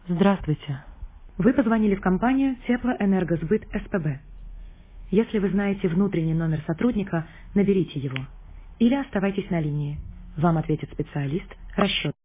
Здравствуйте. Вы позвонили в компанию Теплоэнергосбыт СПБ. Если вы знаете внутренний номер сотрудника, наберите его. Или оставайтесь на линии. Вам ответит специалист расчет.